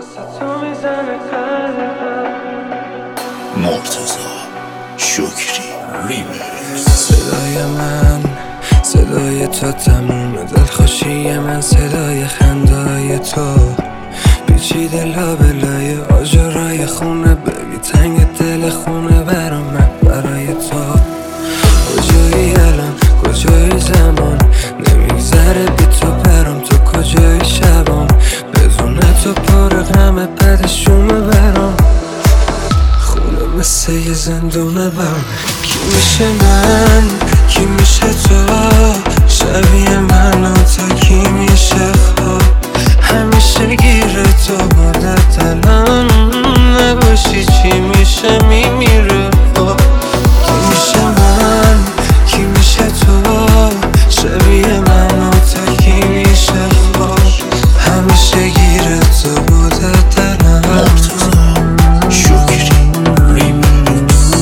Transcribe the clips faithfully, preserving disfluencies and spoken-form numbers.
مرتضی شکری ریمیکس. صدای من صدای تو، تموم دلخوشی من صدای خندای تو، پیچیده لابلای آجرای خونه، ببی تنگ دل خونه برام من برای تو. کجایی الان کجایی زمان، نمیگذره بی تو برام، تو کجایی شبام، بدون تو پر غمه بعدشونه برام، خونه مثل یه زندونه برام. کی میشه من کی میشه تو، شبیه من و تو کی میشه خواب، همیشه گیره تو بوده دلم، نباشی چی میشه میمیره. کی میشه من کی میشه تو، شبیه من و تو کی میشه خواب، همیشه گیره تو بوده دلم. مرتضی شکری ریمیکس.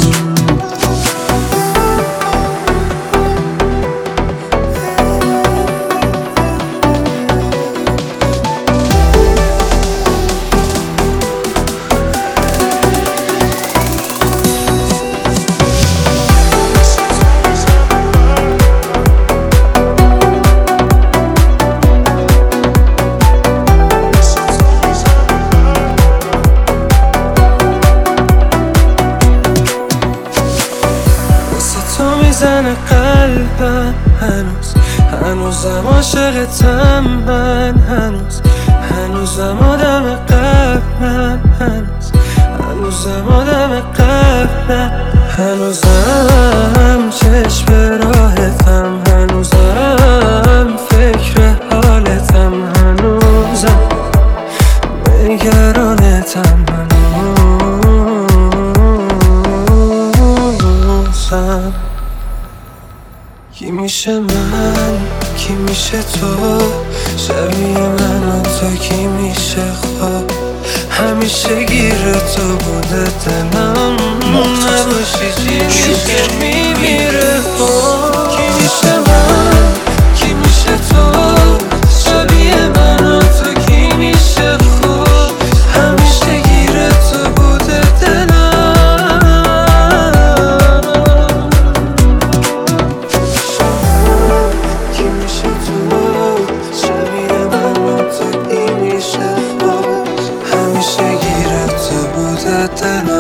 میزنه قلبم هنوز، هنوزم عاشقتم من، هنوز هنوزم آدم قلبم، هنوز هنوزم آدم قلبم، هنوزم چشم به راهتم، هنوزم فکر حالتم، هنوزم نگرانتم، هنوزم. کی میشه من کی میشه تو، شبیه من و تو کی میشه خواب، همیشه گیره تو بوده دلم، نباشی چی میشه میمیره. کی میشه من کی میشه تو، شبیه من و تو کی میشه خواب، همیشه گیره تو بوده دلم. همیشه گیره تو بوده دلم.